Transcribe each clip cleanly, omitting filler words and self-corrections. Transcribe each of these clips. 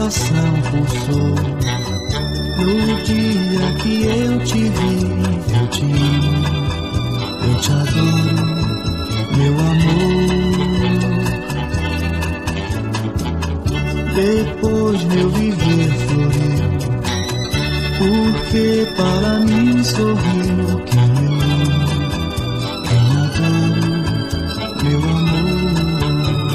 coração pulsou. No dia que eu te vi, eu te amo, eu te adoro, meu amor. Depois meu viver floriu, porque para mim sorriu quem eu amo, quem adoro, meu amor.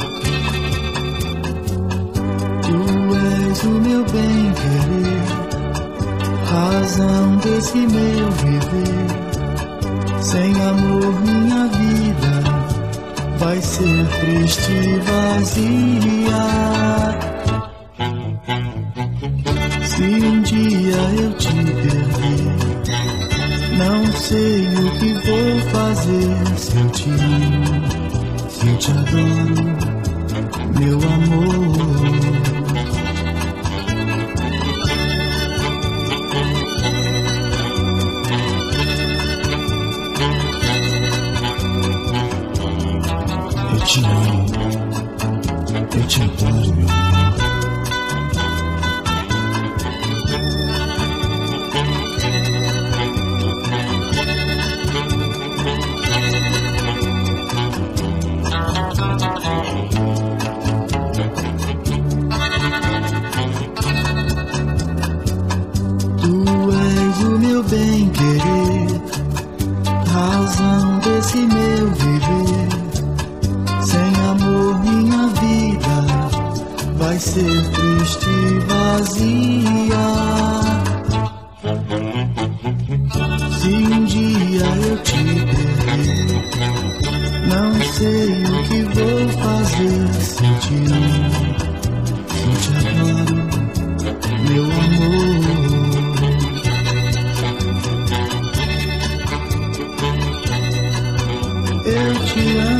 Tu és o meu bem-querer, razão desse meu viver. Sem amor minha vida vai ser triste e vazia. Se um dia eu te perder, não sei o que vou fazer. Se eu te amo, se eu te adoro, meu amor. Eu te amo, eu te adoro, meu amor. Tu és o meu bem-querer, razão desse meu viver. Sem amor minha vida vai ser triste e vazia. Se um dia eu te perder, não sei o que vou fazer. Se eu te amo, se eu te adoro, meu amor. Eu te amo.